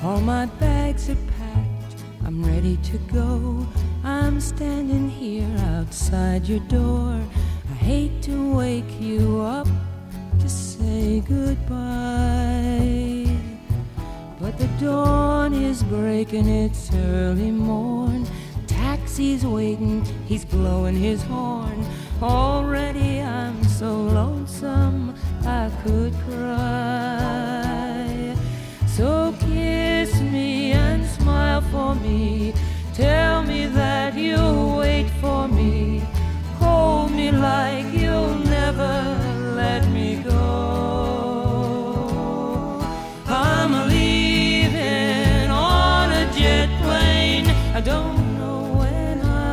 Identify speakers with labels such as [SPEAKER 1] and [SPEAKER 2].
[SPEAKER 1] All my bags are packed, I'm ready to go. I'm standing here outside your door. I hate to wake you up to say goodbye, but the dawn is breaking, it's early morn. Taxi's waiting, he's blowing his horn. Already I'm so lonesome I could cry. So kiss me and smile for me. Tell